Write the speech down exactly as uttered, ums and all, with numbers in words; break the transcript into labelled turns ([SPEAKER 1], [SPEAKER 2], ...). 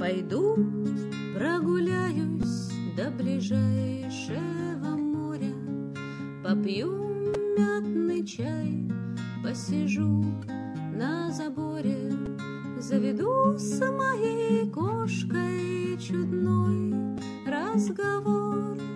[SPEAKER 1] Пойду прогуляюсь до ближайшего моря, попью мятный чай, посижу на заборе, заведу с моей кошкой чудной разговор.